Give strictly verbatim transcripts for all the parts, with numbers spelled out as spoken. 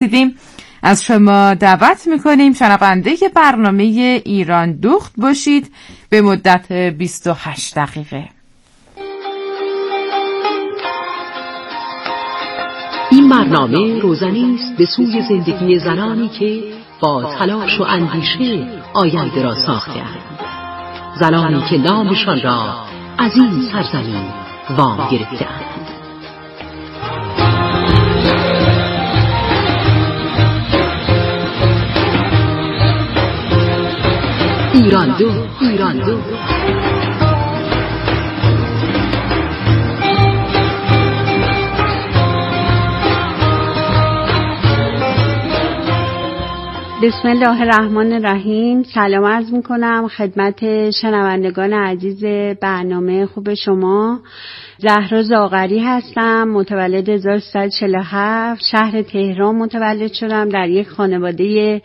رسیدیم از شما دعوت میکنیم شنونده برنامه ایران دوخت باشید به مدت بیست و هشت دقیقه. این برنامه روزنی است به سوی زندگی زنانی که با تلاش و اندیشه آینده را ساخته‌اند، زنانی که نامشان را از این سرزمین وام گرفته‌اند. ایران دو ایران دو بسم الله الرحمن الرحیم. سلام عرض میکنم خدمت شنوندگان عزیز برنامه خوب شما. زهرا زاغری هستم، متولد هزار و سیصد و چهل و هفت، شهر تهران متولد شدم در یک خانواده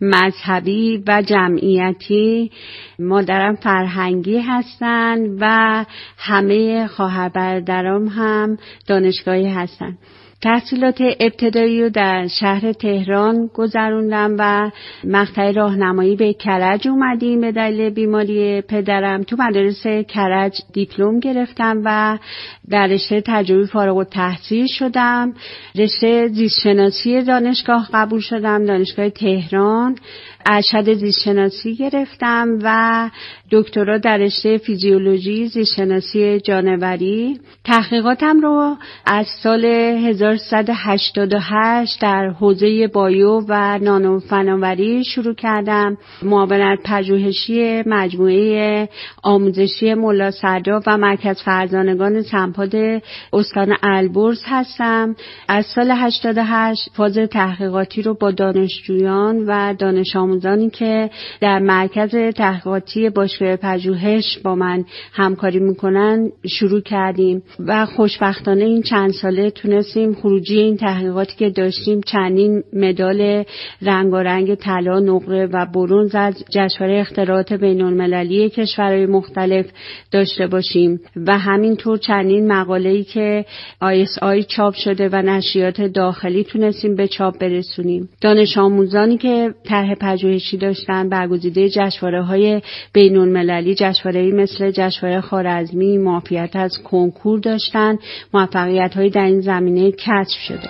مذهبی و جمعیتی. مادرم فرهنگی هستن و همه خواهر برادرام هم دانشگاهی هستن. تحصیلات ابتدایی رو در شهر تهران گذروندم و مقطع راهنمایی به کرج اومدیم به دلیل بیماری پدرم. تو مدارس کرج دیپلم گرفتم و در رشته تجربی فارغ التحصیل شدم. رشته زیستشناسی دانشگاه قبول شدم، دانشگاه تهران. ارشد زیستشناسی گرفتم و دکترا در رشته فیزیولوژی زیستشناسی جانوری. تحقیقاتم رو از سال هزار و سیصد و هشتاد و هشت در حوزه بایو و نانو فناوری شروع کردم. معاونت پژوهشی مجموعه آموزشی ملا سردار و مرکز فرزانگان سنپاد استان البرز هستم. از سال هشتاد و هشت فاز تحقیقاتی رو با دانشجویان و دانش آموزانی که در مرکز تحقیقاتی باشگاه پژوهش با من همکاری میکنن شروع کردیم و خوشبختانه این چند ساله تونستیم خروجی این تحقیقاتی که داشتیم چندین مدال رنگارنگ طلا، نقره و برنز از جشنواره اختراعات بین‌المللی کشورهای مختلف داشته باشیم و همینطور چندین مقاله‌ای که آی اس آی چاپ شده و نشریات داخلی تونستیم به چاپ برسونیم. دانش آموزانی که طرح پژوهشی داشتن برگزیده جشنواره‌های بین‌المللی، جشنواره‌ای مثل جشنواره خوارزمی، معافیت از کنکور داشتن، موفقیت‌هایی در این زمینه کسب شده.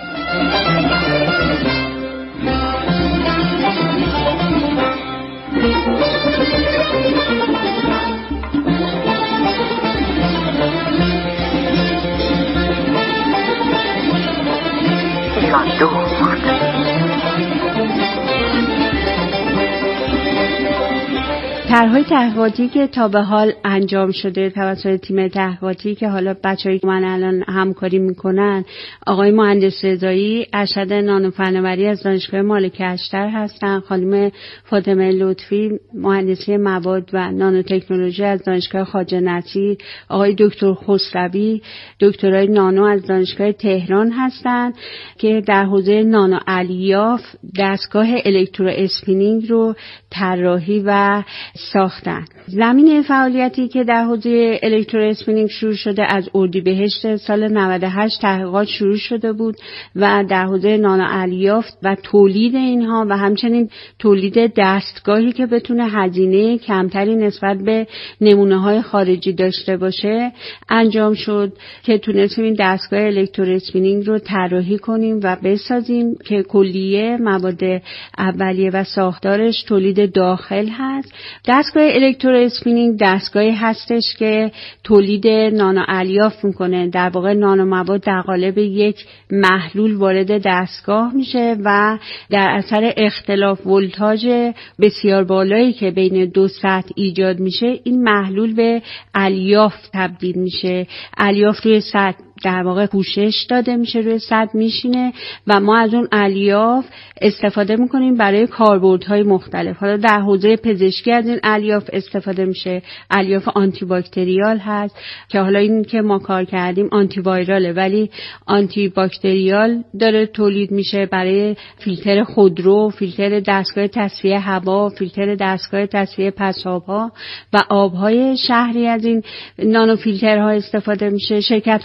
طرح‌های تحقیقاتی که تا به حال انجام شده توسط تیم تحقیقاتی که حالا بچه‌ای که من الان همکاری میکنن، آقای مهندس رضایی ارشد نانو فناوری از دانشگاه مالک اشتر هستن، خانم فاطمه لطفی مهندسی مواد و نانو تکنولوژی از دانشگاه خواجه نصیر، آقای دکتر خسروی دکترای نانو از دانشگاه تهران هستن که در حوزه نانو الیاف دستگاه الکترو اسپینینگ رو طراحی و ساختن. زمینه فعالیتی که در حوزه الکترو اسپینینگ شروع شده از اردیبهشت سال نود و هشت تحقیقات شروع شده بود و در حوزه نانو الیاف و تولید اینها و همچنین تولید دستگاهی که بتونه هزینه کمتری نسبت به نمونه‌های خارجی داشته باشه انجام شد که تونستیم این دستگاه الکترو اسپینینگ رو طراحی کنیم و بسازیم که کلیه مواد اولیه و ساختارش تولید داخل هست. دستگاه الکترو اسپینینگ دستگاهی هستش که تولید نانو الیاف میکنه. در واقع نانو مواد در قالب یک محلول وارد دستگاه میشه و در اثر اختلاف ولتاژ بسیار بالایی که بین دو سطح ایجاد میشه این محلول به الیاف تبدیل میشه. الیاف روی سطح در واقع پوشش داده میشه، روی سطح میشینه و ما از اون الیاف استفاده میکنیم برای کاربردهای مختلف. حالا در حوزه پزشکی از این الیاف استفاده میشه. الیاف آنتی باکتریال هست که حالا این که ما کار کردیم آنتی وایراله ولی آنتی باکتریال داره تولید میشه برای فیلتر خودرو، فیلتر دستگاه تصفیه هوا، فیلتر دستگاه تصفیه پساب‌ها و آبهای شهری. از این نانو فیلترها استفاده میشه. شرکت‌های مختلف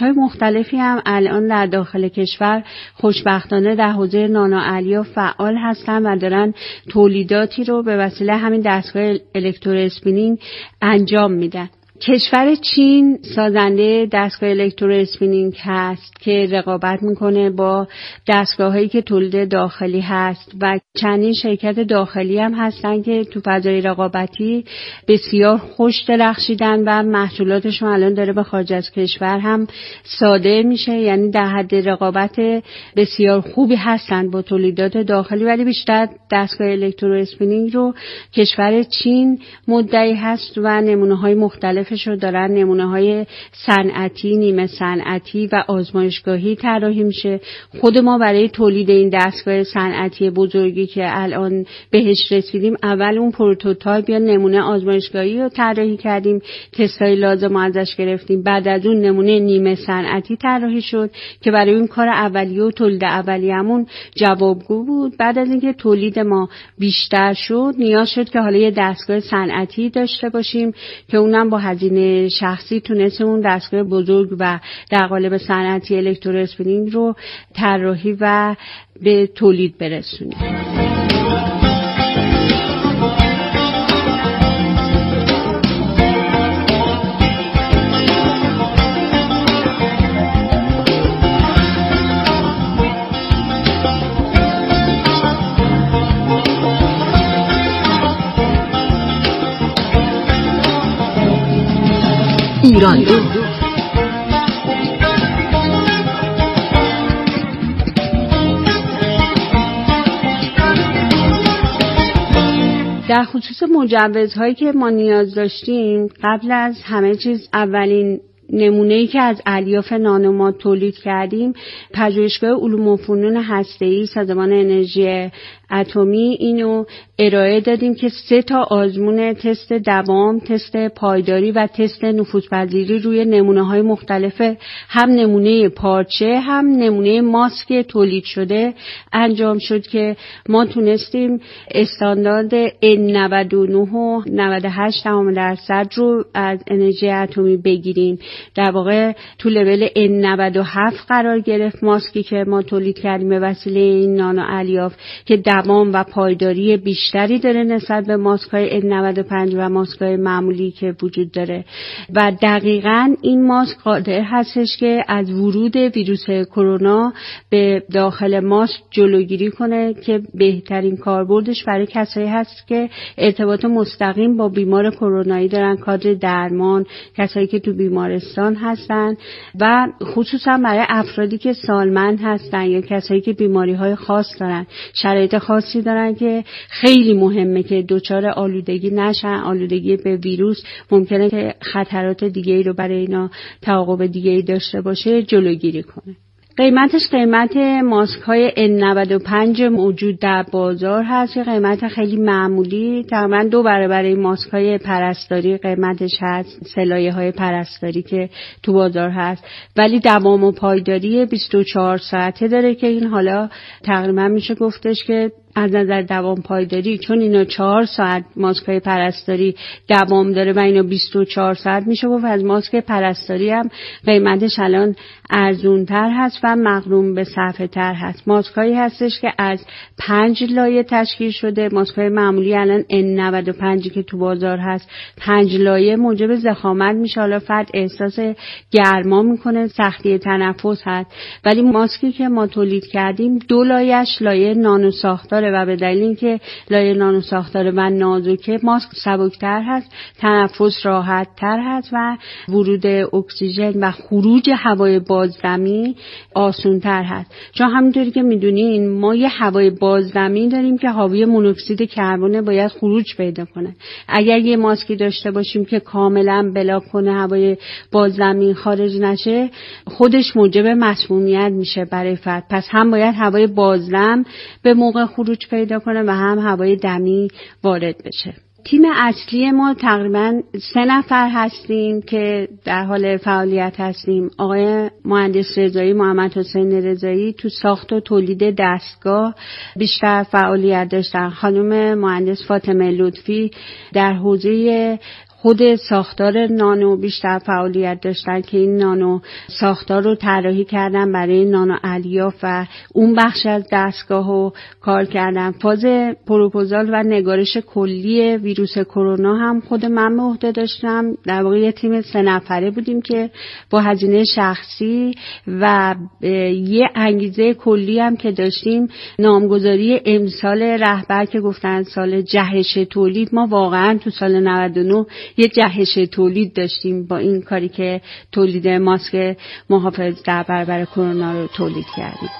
مختلفی هم الان در داخل کشور خوشبختانه در حوزه نانو الیاف فعال هستن و دارن تولیداتی رو به وسیله همین دستگاه الکترواسپینینگ انجام میدن. کشور چین سازنده دستگاه الکترواسپینینگ هست که رقابت میکنه با دستگاهایی که تولید داخلی هست و چندین شرکت داخلی هم هستن که تو فضای رقابتی بسیار خوش درخشیدن و محصولاتشون الان داره به خارج از کشور هم صادر میشه، یعنی در حد رقابت بسیار خوبی هستن با تولیدات داخلی. ولی بیشتر دستگاه الکترواسپینینگ رو کشور چین مدعی هست و نمونه‌های مختلف رو دارن، نمونه‌های صنعتی، نیمه صنعتی و آزمایشگاهی طراحی میشه. خود ما برای تولید این دستگاه صنعتی بزرگی که الان بهش رسیدیم اول اون پروتوتایپ یا نمونه آزمایشگاهی رو طراحی کردیم، تستای لازم رو ازش گرفتیم، بعد از اون نمونه نیمه صنعتی طراحی شد که برای اون کار اولیه و تولید اولیه‌مون جوابگو بود. بعد از اینکه تولید ما بیشتر شد نیاز شد که حالا یه دستگاه صنعتی داشته باشیم که اونم با هزینه شخصی تونستیم اون دستگاه بزرگ و در قالب صنعتی الکترواسپینینگ رو طراحی و به تولید برسونیم. ایران دو در خصوص مجوزهایی که ما نیاز داشتیم، قبل از همه چیز اولین نمونه‌ای که از الیاف نانو ما تولید کردیم پژوهشگاه علوم و فنون هسته‌ای سازمان انرژی اتمی اینو ارائه دادیم که سه تا آزمون تست دوام، تست پایداری و تست نفوذپذیری روی نمونه‌های مختلف، هم نمونه پارچه هم نمونه ماسک تولید شده انجام شد که ما تونستیم استاندارد ان نود و نه و نود و هشت درصد رو از انرژی اتمی بگیریم. در واقع تو لول ان نود و هفت قرار گرفت ماسکی که ما تولید کردیم به وسیله این نانو الیاف که دوام و پایداری بیشتری داره نسبت به ماسک‌های ان نود و پنج و ماسک‌های معمولی که وجود داره و دقیقاً این ماسک قادر هستش که از ورود ویروس کرونا به داخل ماسک جلوگیری کنه که بهترین کاربردش برای کسایی هست که ارتباط مستقیم با بیمار کرونایی دارن، کادر درمان، کسایی که تو بیمارستان هستن و خصوصا برای افرادی که سالمند هستن یا کسایی که بیماری‌های خاص دارن، شرایط خاصی دارن که خیلی مهمه که دچار آلودگی نشن. آلودگی به ویروس ممکنه که خطرات دیگه‌ای رو برای اینا تعاقب دیگه‌ای داشته باشه، جلوگیری کنه. قیمتش قیمت ماسک های ان نود و پنج موجود در بازار هست، یه قیمت خیلی معمولی، تقریبا دو برابر این ماسک های پرستاری قیمتش هست، سلایه های پرستاری که تو بازار هست، ولی دوام و پایداری بیست و چهار ساعته داره که این حالا تقریبا میشه گفتش که از نظر دوام پایداری چون اینا چهار ساعت ماسکای پرستاری دوام داره و اینا بیست و چهار ساعت میشه گفت از ماسک پرستاری هم قیمتش الان ارزونتر هست و مقرون به صرفه تر هست. ماسکایی هستش که از پنج لایه تشکیل شده. ماسکای معمولی الان ان نود و پنج که تو بازار هست پنج لایه موجب ضخامت میشه، حالا فرد احساس گرما میکنه، سختی تنفس هست، ولی ماسکی که ما تولید کردیم دو لایه‌اش لایه نانو ساختار و به دلیل اینکه لایه نانو ساختار و نازکه ماسک سبکتر هست، تنفس راحت تر هست و ورود اکسیژن و خروج هوای بازدمی آسان تر هست. چون همونطوری که میدونین ما یه هوای بازدمی داریم که حاوی مونوکسید کربن باید خروج پیدا کنه. اگر یه ماسکی داشته باشیم که کاملا بلاک کنه هوای بازدمی خارج نشه، خودش موجب مسمومیت میشه برای فرد. پس هم باید هوای بازدم به موقع خروج پیدا کنه و هم هوای دمی وارد بشه. تیم اصلی ما تقریبا سه نفر هستیم که در حال فعالیت هستیم. آقای مهندس رضایی، محمد حسین رضایی تو ساخت و تولید دستگاه بیشتر فعالیت داشتن. خانم مهندس فاطمه لطفی در حوزه خود ساختار نانو بیشتر فعالیت داشتن که این نانو ساختار رو طراحی کردن برای نانو الیاف و اون بخش از دستگاه رو کار کردن. فاز پروپوزال و نگارش کلی ویروس کرونا هم خود من به عهده داشتم. در واقع یه تیم سه نفره بودیم که با هزینه شخصی و یه انگیزه کلی هم که داشتیم نامگذاری امسال رهبر که گفتن سال جهش تولید. ما واقعا تو سال نود و نه یه جهش تولید داشتیم با این کاری که تولید ماسک محافظ در برابر کرونا رو تولید کردیم.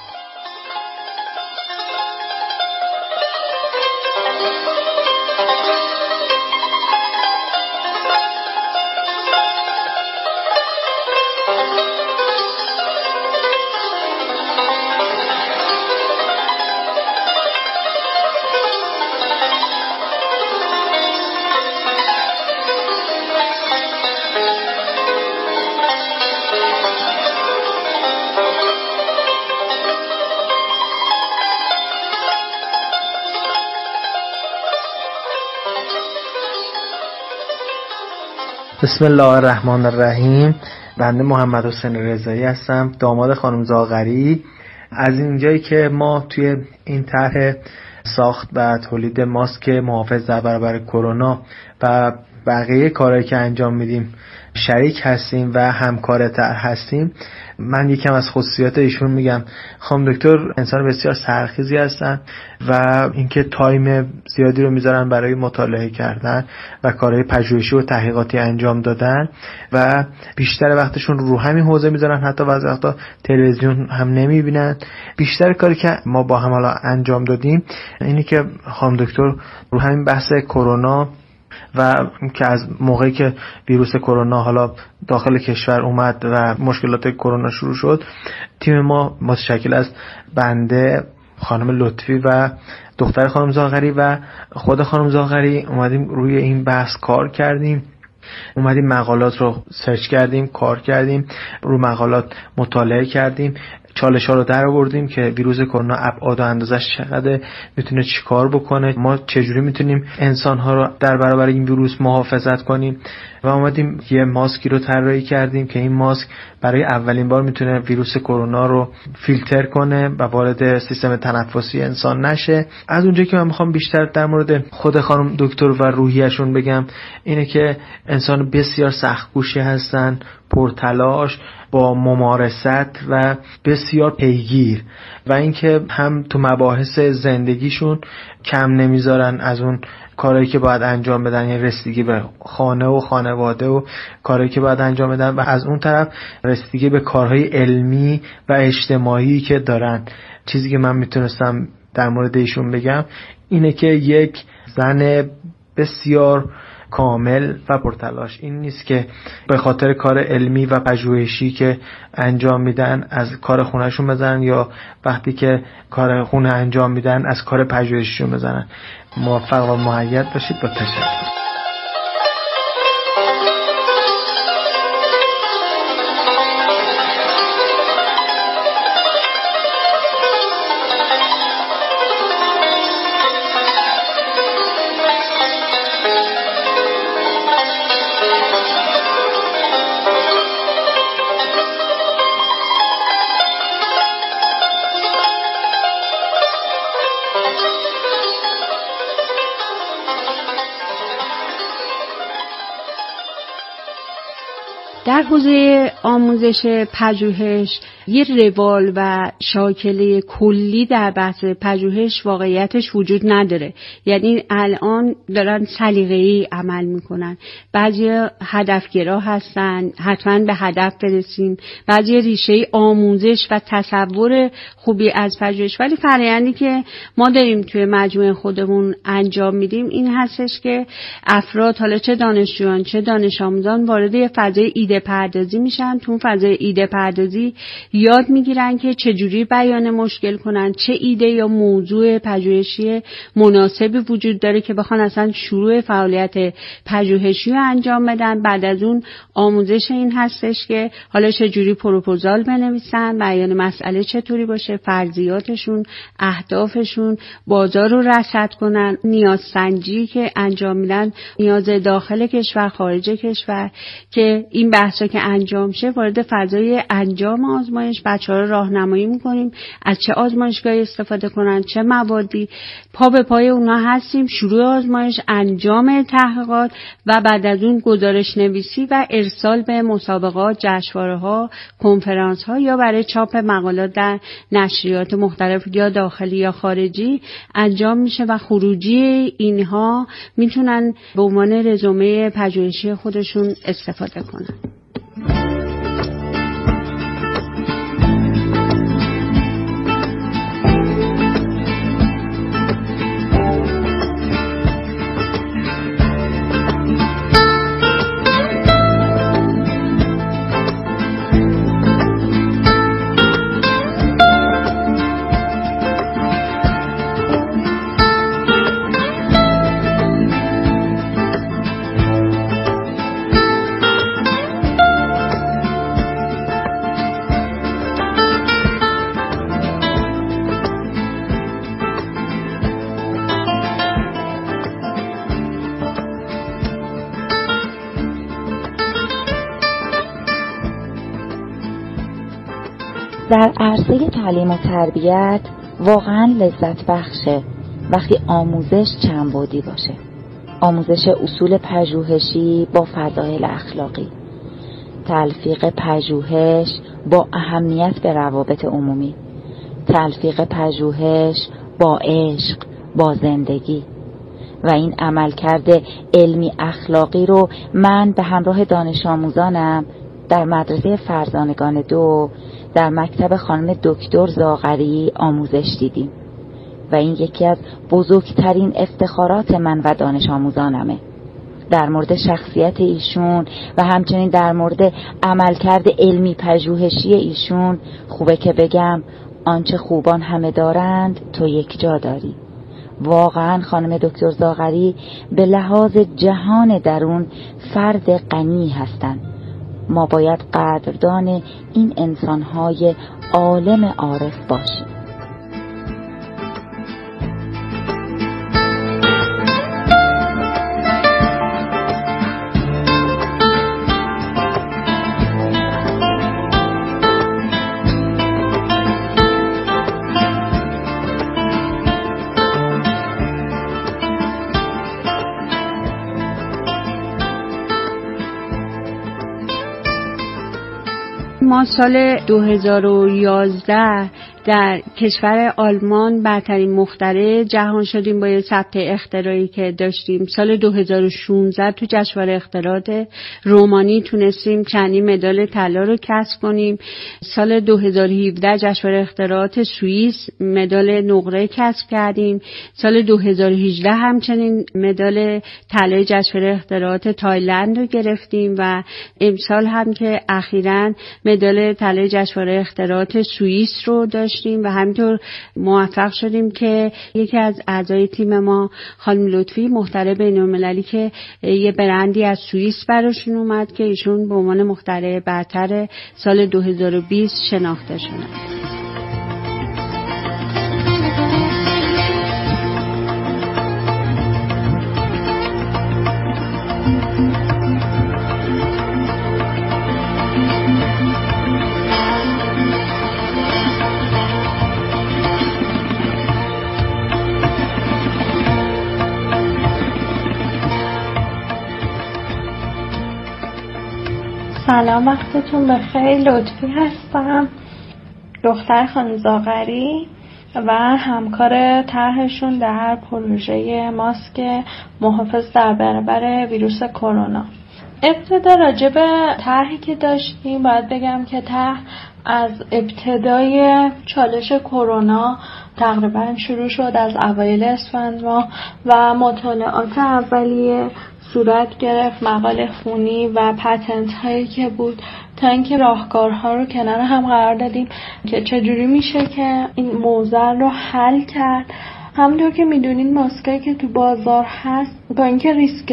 بسم الله الرحمن الرحیم. بنده محمد حسین رضایی هستم، داماد خانم زاغری. از اینجایی که ما توی این طرح ساخت و تولید ماسک محافظ در برابر کرونا و بقیه کارهایی که انجام میدیم شریک هستیم و همکار طرح هستیم، من یکم از خصوصیات ایشون میگم. خانم دکتر انسان بسیار سرخیزی هستن و اینکه تایم زیادی رو میذارن برای مطالعه کردن و کارهای پژوهشی و تحقیقاتی انجام دادن و بیشتر وقتشون رو همین حوزه میذارن، حتی بعضی وقتا تلویزیون هم نمیبینن. بیشتر کاری که ما با هم حالا انجام دادیم اینی که خانم دکتر رو همین بحث کرونا و که از موقعی که ویروس کرونا حالا داخل کشور اومد و مشکلات کرونا شروع شد، تیم ما متشکل از بنده، خانم لطفی و دختر خانم زاغری و خود خانم زاغری اومدیم روی این بحث کار کردیم. اومدیم مقالات رو سرچ کردیم، کار کردیم، رو مقالات مطالعه کردیم، چالش ها رو در آوردیم که ویروس کرونا ابعاد و اندازش چقدر، میتونه چیکار بکنه، ما چجوری میتونیم انسان ها رو در برابر این ویروس محافظت کنیم و اومدیم یه ماسکی رو طراحی کردیم که این ماسک برای اولین بار میتونه ویروس کرونا رو فیلتر کنه و وارد سیستم تنفسی انسان نشه. از اونجایی که من میخوام بیشتر در مورد خود خانم دکتر و روحیه‌شون بگم اینه که انسان بسیار سخت‌کوشی هستن، پرتلاش، با ممارست و بسیار پیگیر و اینکه هم تو مباحث زندگیشون کم نمیذارن از اون کارهایی که باید انجام بدن، یعنی رسیدگی به خانه و خانواده و کارهایی که باید انجام بدن و از اون طرف رسیدگی به کارهای علمی و اجتماعی که دارن. چیزی که من میتونستم در مورد ایشون بگم اینه که یک زن بسیار کامل و پرتلاش این نیست که به خاطر کار علمی و پژوهشی که انجام میدن از کار خونهشون بزنن یا وقتی که کار خونه انجام میدن از کار پژوهشیشون بزنن. موفق و مؤید باشید. با تشکر. در حوزه آموزش پژوهش یه روال و شاکله کلی در بحث پژوهش واقعیتش وجود نداره. یعنی الان دارن سلیقه‌ای عمل میکنن، بعضی هدفگرا هستن، حتما به هدف برسیم، بعضی ریشه آموزش و تصور خوبی از پژوهش. ولی فرآیندی که ما داریم توی مجموعه خودمون انجام میدیم این هستش که افراد، حالا چه دانشجویان چه دانش آموزان، وارد یه فضای ایده ایده پردازی میشن. تو فضای ایده پردازی یاد میگیرن که چجوری بیان مشکل کنن، چه ایده یا موضوع پژوهشی مناسبی وجود داره که بخوان اصلا شروع فعالیت پژوهشی رو انجام بدن. بعد از اون آموزش این هستش که حالا چجوری پروپوزال بنویسن، بیان مسئله چطوری باشه، فرضیاتشون، اهدافشون، بازار رو رصد کنن، نیاز سنجی که انجام میدن، نیاز داخل کشور، خارج کشور، که این بحثا که انجام شه وارد فضای انجام آزمایش بچه‌ها رو راهنمایی میکنیم از چه آزمایشگاهی استفاده کنن، چه موادی. پا به پای اونها هستیم، شروع آزمایش، انجام تحقیقات و بعد از اون گزارش نویسی و ارسال به مسابقات، جشنواره‌ها، کنفرانس‌ها یا برای چاپ مقالات در نشریات مختلف یا داخلی یا خارجی انجام میشه و خروجی اینها میتونن به عنوان رزومه پژوهشی خودشون استفاده کنن. در عرصه تعلیم و تربیت واقعا لذت بخشه وقتی آموزش چند بعدی باشه. آموزش اصول پژوهشی با فضایل اخلاقی، تلفیق پژوهش با اهمیت به روابط عمومی، تلفیق پژوهش با عشق، با زندگی. و این عملکرد علمی اخلاقی رو من به همراه دانش آموزانم در مدرسه فرزانگان دو در مکتب خانم دکتر زاغری آموزش دیدیم و این یکی از بزرگترین افتخارات من و دانش آموزانمه. در مورد شخصیت ایشون و همچنین در مورد عملکرد علمی پژوهشی ایشون خوبه که بگم آنچه خوبان همه دارند تو یک جا داری. واقعا خانم دکتر زاغری به لحاظ جهان درون فرد غنی هستند. ما باید قدردان این انسان‌های عالم عارف باشیم. ما سال دو هزار و یازده در کشور آلمان برترین مخترع جهان شدیم با یه ثبت اختراعی که داشتیم. سال دو هزار و شانزده تو جشنواره اختراعات رومانی تونستیم چندین مدال طلا رو کسب کنیم. سال دو هزار و هفده جشنواره اختراعات سوئیس مدال نقره کسب کردیم. سال دو هزار و هجده همچنین مدال طلای جشنواره اختراعات تایلند رو گرفتیم و امسال هم که اخیراً مدال طلای جشنواره اختراعات سوئیس رو داشتیم و همینطور موفق شدیم که یکی از اعضای تیم ما خانم لطفی مخترع بین‌المللی که یه برندی از سوئیس براشون اومد که ایشون به عنوان مخترع برتر سال دو هزار و بیست شناخته شدند. سلام، وقتتون بخیر. لطفی هستم، دختر خانم زاغری و همکار طرحشون در پروژه ماسک محافظ در برابر ویروس کرونا. ابتدا راجع به طرحی که داشتیم باید بگم که طرح از ابتدای چالش کرونا تقریبا شروع شد از اوایل اسفند ماه و مطالعات اولیه صورت گرفت، مقاله خونی و پتنت هایی که بود، تا اینکه راهکارها رو کنار هم قرار دادیم که چجوری میشه که این موضوع رو حل کرد. همونطور که میدونین ماسکایی که تو بازار هست با اینکه ریسک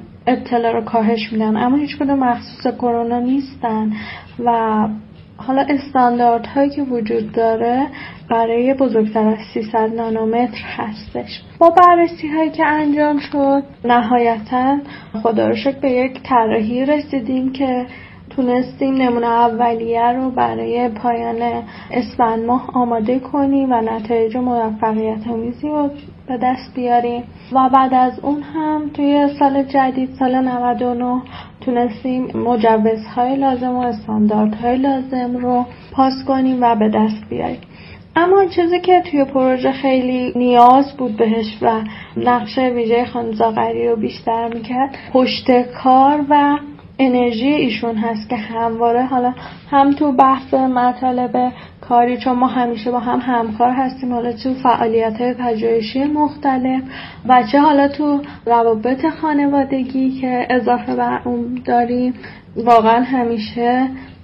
ابتلا رو کاهش میدن اما هیچ کدوم مخصوص کرونا نیستن و حالا استانداردهایی که وجود داره برای بزرگتر از سیصد نانومتر هستش. با بررسی هایی که انجام شد نهایتاً خدا رو شکر به یک طراحی رسیدیم که تونستیم نمونه اولیه رو برای پایان اسفند ماه آماده کنیم و نتایج موفقیت آمیزی رو به دست بیاریم و بعد از اون هم توی سال جدید سال نود و نه تونستیم مجوزهای لازم و استانداردهای لازم رو پاس کنیم و به دست بیاریم. اما چیزی که توی پروژه خیلی نیاز بود بهش و نقش ویژه خانم زاغری رو بیشتر میکرد پشت کار و انرژی ایشون هست که همواره حالا هم تو بحث مطالب کاری، چون ما همیشه با هم همکار هستیم، حالا تو فعالیت‌های پژوهشی مختلف و چه حالا تو روابط خانوادگی که اضافه بر اون داریم، واقعا همیشه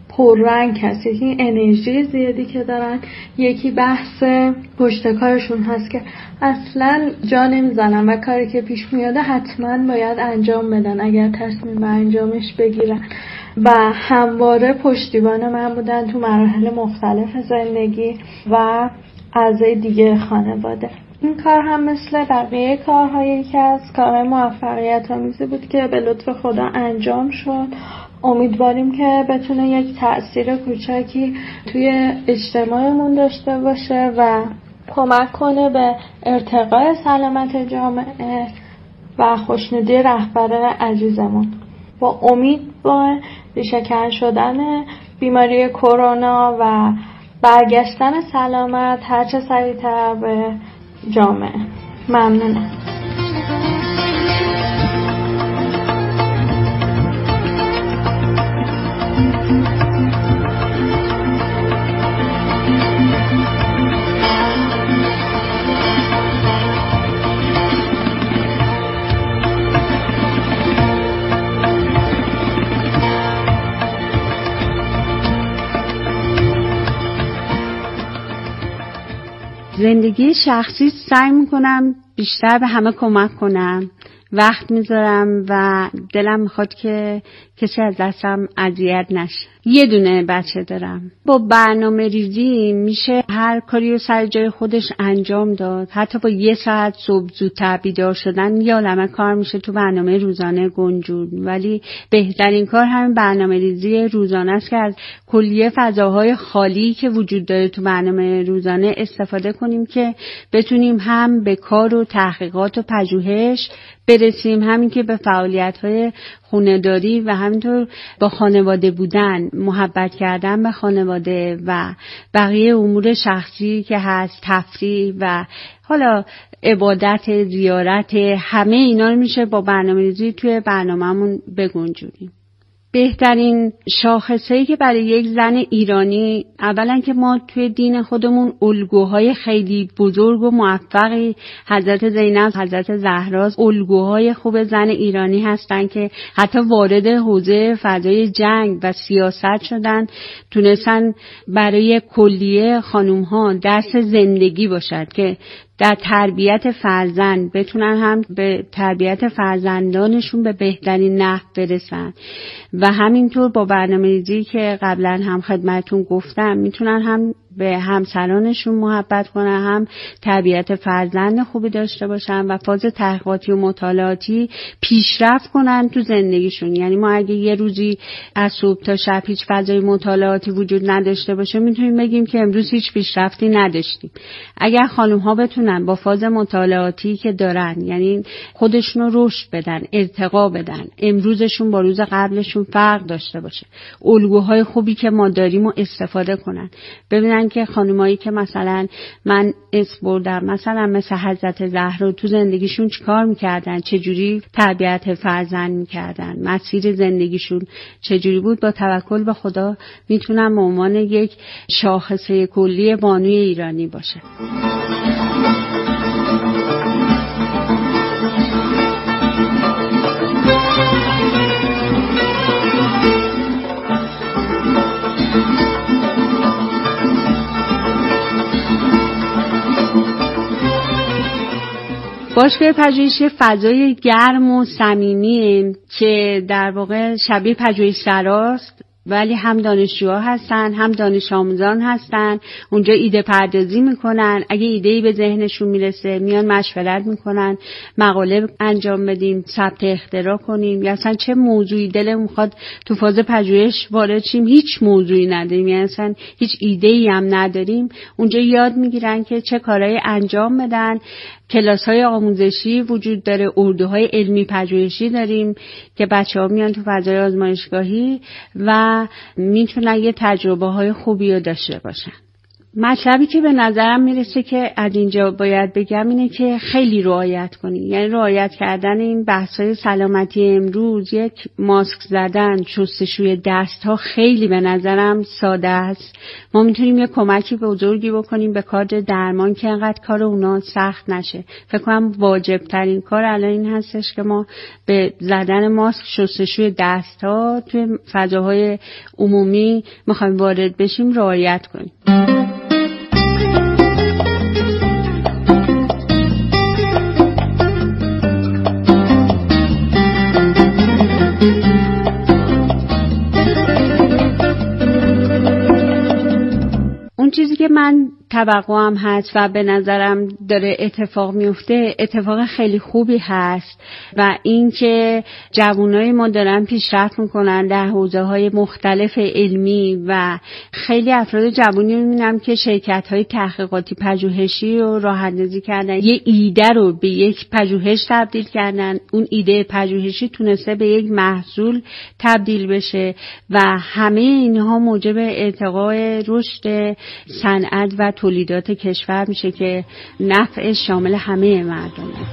پررنگ هست. یکی انرژی زیادی که دارن، یکی بحث پشتکارشون هست که اصلا جا نمیزنن و کاری که پیش میاده حتما باید انجام بدن اگر تصمیم به انجامش بگیرن و همواره پشتیبان من بودن تو مراحل مختلف زندگی و اعضای دیگه خانواده. این کار هم مثل بقیه کارهای یکی از کارهای موفقیت آمیزی بود که به لطف خدا انجام شد. امیدواریم که بتونه یک تأثیر کوچکی توی اجتماعمون داشته باشه و کمک کنه به ارتقاء سلامت جامعه و خوشنودی رهبر عزیزمون. با امید با ریشه‌کن شدن بیماری کرونا و برگشتن سلامت هرچه سریعتر به جامعه. ممنونم. زندگی شخصی سعی میکنم بیشتر به همه کمک کنم، وقت میذارم و دلم میخواد که کسی از دستم اذیت نشه. یه دونه بچه دارم. با برنامه ریزی میشه هر کاری رو سر جای خودش انجام داد. حتی با یه ساعت صبح زودتر بیدار شدن یه عالمه کار میشه تو برنامه روزانه گنجون، ولی بهترین کار همین برنامه ریزی روزانه است که از کلیه فضاهای خالی که وجود داره تو برنامه روزانه استفاده کنیم که بتونیم هم به کار و تحقیقات و پژوهش برسیم، همین که به فعالیت‌های خونه‌داری و همینطور با خانواده بودن، محبت کردن به خانواده و بقیه امور شخصی که هست، تفریح و حالا عبادت، زیارت، همه اینا رو میشه با برنامه‌ریزی توی برنامه‌مون بگنجونیم. بهترین شاخصه‌ای که برای یک زن ایرانی، اولا که ما توی دین خودمون الگوهای خیلی بزرگ و موفقی حضرت زینب، حضرت زهرا الگوهای خوب زن ایرانی هستن که حتی وارد حوزه فضای جنگ و سیاست شدن، تونستن برای کلیه خانوم‌ها درس زندگی باشد که در تربیت فرزند بتونن هم به تربیت فرزندانشون به بهترین نحو برسن و همینطور با برنامه‌ریزی که قبلا هم خدمتتون گفتم میتونن هم به همسرانشون محبت کنن، هم تربیت فرزند خوبی داشته باشن و فاز تحقیقاتی و مطالعاتی پیشرفت کنن تو زندگیشون. یعنی ما اگه یه روزی از صبح تا شب هیچ فضای مطالعاتی وجود نداشته باشه میتونیم بگیم که امروز هیچ پیشرفتی نداشتیم. اگر خانم ها بتونن با فاز مطالعاتی که دارن، یعنی خودشون رو رشد بدن، ارتقا بدن، امروزشون با روز قبلشون فرق داشته باشه، الگوهای خوبی که ما داریم رو استفاده کنن، ببینن هستن که خانمایی که مثلا من اسم بردم، مثلا مثل حضرت زهرا، تو زندگیشون چیکار میکردن، چجوری تربیت فرزند میکردن، مسیر زندگیشون چجوری بود، با توکل به خدا میتونم به عنوان یک شاخصه کلی بانوی ایرانی باشه. باشگاه پژوهشی فضای گرم و صمیمیه که در واقع شبیه پژوهش سراست، ولی هم دانشجوها هستن هم دانش آموزان هستن. اونجا ایده پردازی میکنن، اگه ایده‌ای به ذهنشون میرسه میان مشورت میکنن، مقاله انجام بدیم، ثبت اختراع کنیم، یا اصلا چه موضوعی دلمون میخواد تو فاز پژوهش وارد شیم، هیچ موضوعی نداریم، یعنی اصلا هیچ ایده‌ای هم نداریم، اونجا یاد میگیرن که چه کارهایی انجام بدن. کلاس‌های آموزشی وجود داره، اردوهای علمی پژوهشی داریم که بچه‌ها میان تو فضای آزمایشگاهی و میتونن یه تجربه‌های خوبی رو داشته باشن. مطلبی که به نظرم میرسه که از اینجا باید بگم اینه که خیلی رعایت کنیم، یعنی رعایت کردن این بحث‌های سلامتی امروز، یک ماسک زدن، شستشوی دست‌ها خیلی به نظرم ساده است. ما میتونیم یه کمکی بزرگی بکنیم به کادر درمان که انقدر کار اونا سخت نشه. فکر کنم واجب ترین کار الان این هستش که ما به زدن ماسک، شستشوی دست‌ها توی فضاهای عمومی میخوایم وارد بشیم رعایت کنیم. چیزی که من توقعم هست و به نظرم داره اتفاق میفته، اتفاق خیلی خوبی هست و این که جوانای ما دارن پیشرفت میکنن در حوزه‌های مختلف علمی و خیلی افراد جوانی میبینم که شرکت‌های تحقیقاتی پژوهشی رو راه‌اندازی کردن، یه ایده رو به یک پژوهش تبدیل کردن، اون ایده پژوهشی تونسته به یک محصول تبدیل بشه و همه اینها موجب ارتقای رشد صنعت و تولیدات کشور میشه که نفع شامل همه مردمه.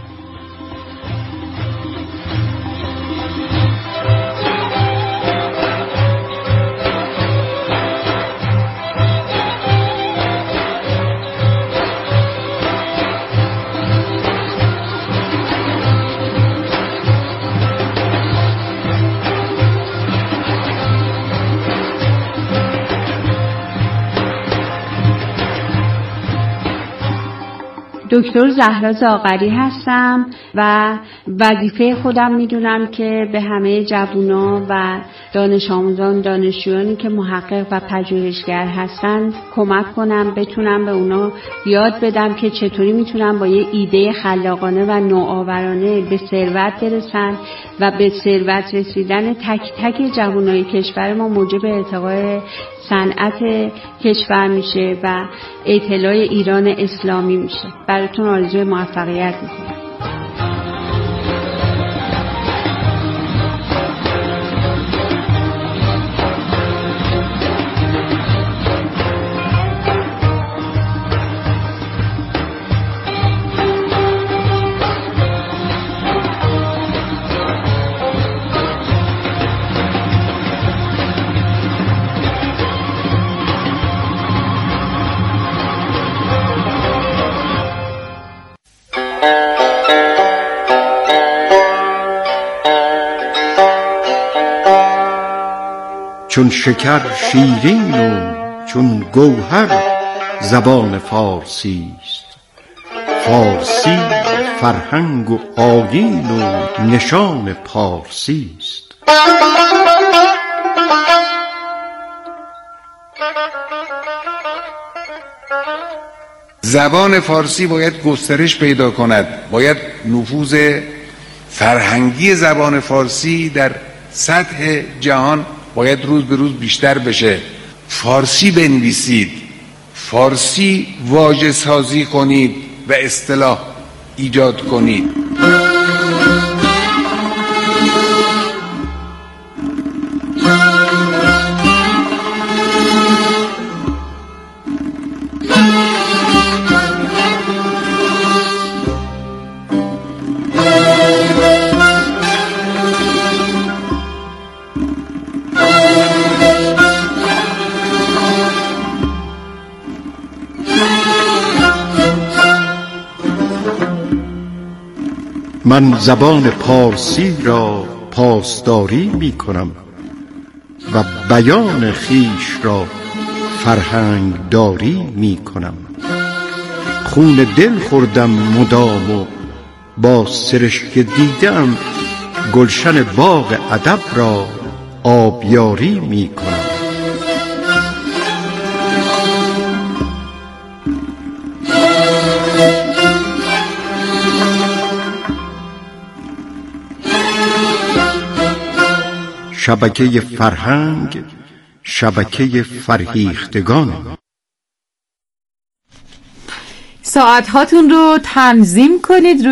دکتر زهرا زاغری هستم و وظیفه خودم میدونم که به همه جوونا و دانش آموزان، دانشجویانی که محقق و پژوهشگر هستن کمک کنم، بتونم به اونا یاد بدم که چطوری میتونن با یه ایده خلاقانه و نوآورانه به ثروت برسن و به ثروت رسیدن تک تک جوانای کشور ما موجب ارتقای صنعت کشور میشه و اطلاع ایران اسلامی میشه. براتون آرزوی موفقیت میکنم. چون شکر شیرین و چون گوهر زبان فارسی است، فارسی فرهنگ و آیین و نشان پارسی است. زبان فارسی باید گسترش پیدا کند، باید نفوذ فرهنگی زبان فارسی در سطح جهان باید روز به روز بیشتر بشه. فارسی بنویسید، فارسی واژه سازی کنید و اصطلاح ایجاد کنید. من زبان پارسی را پاسداری می کنم و بیان خیش را فرهنگ داری می کنم. خون دل خوردم مدام و با سرشک دیدم گلشن باغ ادب را آبیاری می کنم. شبکه فرهنگ، شبکه فرهیختگان. ساعت هاتون رو تنظیم کنید.